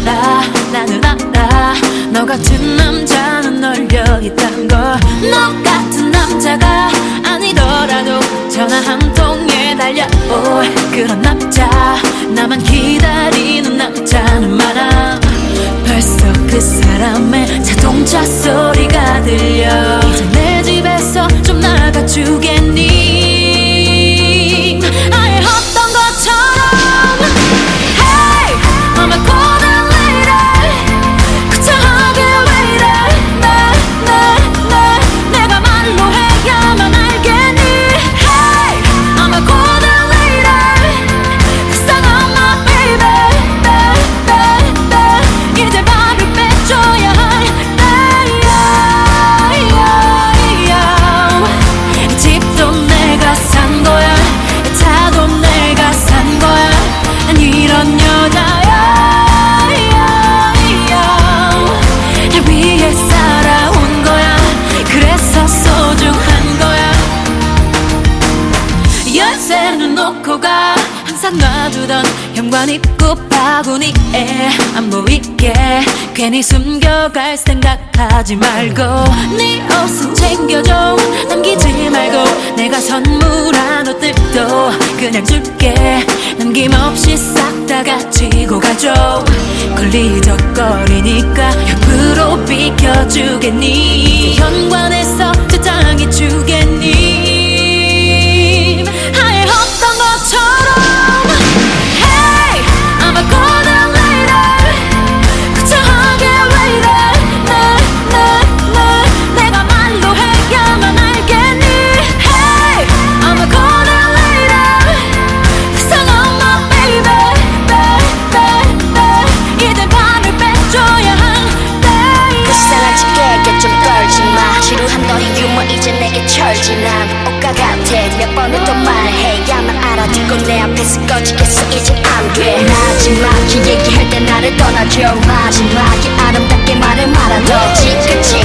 몰라 나는 알아 너 같은 남자는 널려있단 걸 너 같은 남자가 아니더라도 전화 한 통에 달려올 그런 남자 나만 기다리는 남자는 많아 벌써 그 사람의 자동차 소리가 들려 이제 내 집에서 좀 나가주겠니 아예 없던 것처럼 Hey I'm a golden lady 구차하게 왜 이래 내가 말로 해야만 알겠니 Hey I'm a golden lady 불쌍한 my baby 이제 발을 빼줘야 할 때야 집도 내가 산 거야 차도 내가 산 거야 난 이런 여자야 날 위해 살아온 거야 그래서 소중한 거야 열쇠는 놓고 가 항상 놔두던 현관 입구 바구니에 안 보이게 괜히 숨겨갈 생각하지 말고 네 옷은 챙겨줘 남기지 말고 내가 선물한 옷들도 그냥 줄게 남김없이 싹 다 가지고 가줘 걸리적거리니까 옆으로 비켜주겠니 현관에서 저장해 주겠니 아예 없던 것처럼 Hey I'm a golden lady 구차하게 왜 이래 내가 말로 해야만 알겠니 Hey I'm a golden lady 불쌍한 my baby 이제 발을 빼줘야 할 때야 불쌍한 척해 좀 떨지마 지루한 너의 유머 이제 내게 철지난 옷과 같아 몇 번을 또 말해야만 알아듣고 내 앞에서 꺼지겠어 이젠 안돼 마지막에 얘기할 때 나를 떠나줘 마지막에 아름답게 말을 말아줘 지긋지